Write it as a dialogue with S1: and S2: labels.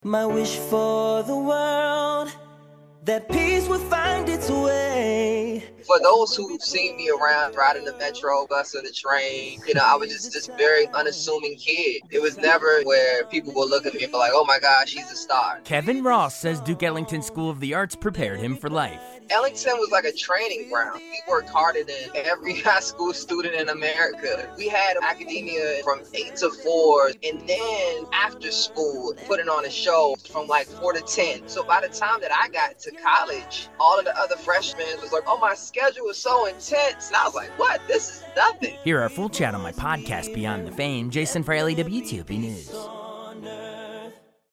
S1: My wish for the world, that peace would find its way.
S2: For those who've seen me around riding the metro bus or the train, I was just this very unassuming kid. It was never where people will look at me and be like, oh my gosh, he's a star.
S3: Kevin Ross says Duke Ellington School of the Arts prepared him for life.
S2: Ellington was like a training ground. We worked harder than every high school student in America. We had academia from 8 to 4, and then after school, putting on a show from like 4 to 10. So by the time that I got to college, all of the other freshmen was like, oh, my schedule is so intense. And I was like, what? This is nothing.
S3: Hear our full chat on my podcast, Beyond the Fame. Jason Fraley, WTOP News.